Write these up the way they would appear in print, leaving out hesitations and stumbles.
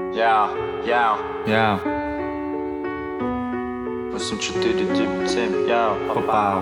Я 8497, я попал.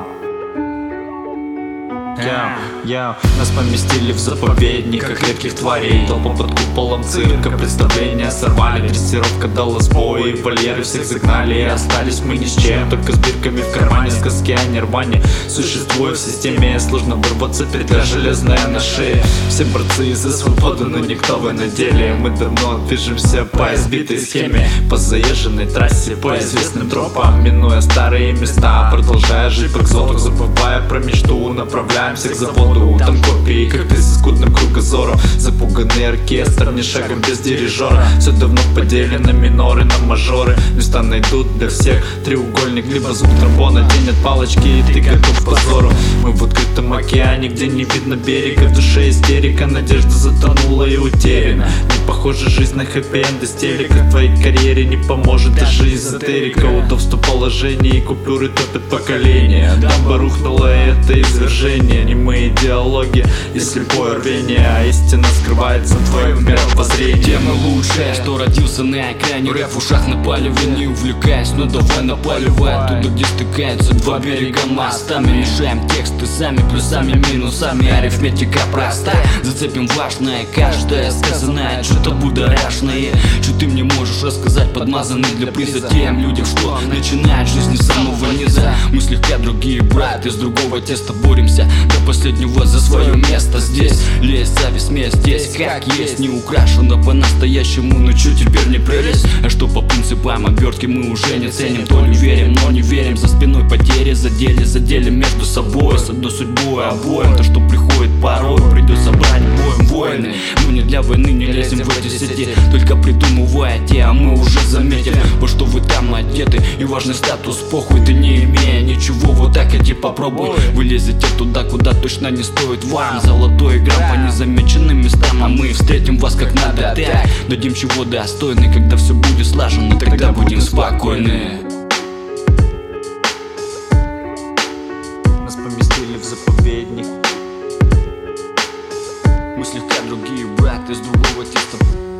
Нас поместили в заповедник, как редких тварей. Толпа под куполом цирка, представления сорвали. Дрессировка дала сбой, вольеры всех загнали. И остались мы ни с чем, только с бирками в кармане. Сказки о нирване, существуя в системе. Сложно вырваться, петля железная на шее. Все борцы за свободу, но никто вы на деле. Мы давно движемся по избитой схеме, по заезженной трассе, по известным тропам, минуя старые места, продолжая жить по экзоту, забывая про мечту, направляя к заводу. Там копии, как ты со скудным кругозором. Запуганный оркестр, ни шагом без дирижера. Все давно поделено, миноры на мажоры. Места найдут для всех, треугольник, либо звук тромбона. Тень от палочки, и ты готов к позору. Мы в открытом океане, где не видно берега. В душе истерика, надежда затонула и утеряна. Не похожа жизнь на хэппи-энд из телека. В твоей карьере не поможет даже эзотерика. Удобство положения и купюры топят поколения. Дамба рухнула, и это извержение. Немые диалоги и слепое рвение, а истина скрывается в твоем мировоззрении. Тема лучшая, что родился на экране. Рэп в ушах напаливай, не увлекаясь, но давай напаливай. Оттуда, где стыкаются два берега мостами. Мешаем тексты сами, плюсами, минусами. Арифметика простая, зацепим важное. Каждое сказанное, что-то будоражное. Что ты мне можешь рассказать, подмазанный для приза тем людям, что начинают жизнь с самого низа. Мы слегка другие, брат, из другого теста боремся до последнего за свое место здесь. Лезть, зависть, смесь здесь как есть, не украшено по-настоящему, но чё теперь не прелесть? А что по принципам обертки мы уже не ценим. То ли верим, но не верим, за спиной потери задели между собой. С одной судьбой обоим, то что приходит порой, придется брать боем воины. Мы не для войны не лезем в эти сети, только придумывая те, а мы уже заметим, во что вы там одеты. И важный статус похуй, ты не имея ничего, вот так иди попробуй. Вы лезете туда, куда точно не стоит вам. Золотой грамм по незамеченным местам, а мы встретим вас как надо так. Дадим чего достойны, когда все будет слажено, тогда будем спокойны. Нас поместили в заповедник. Мы слегка другие, брат, из другого теста.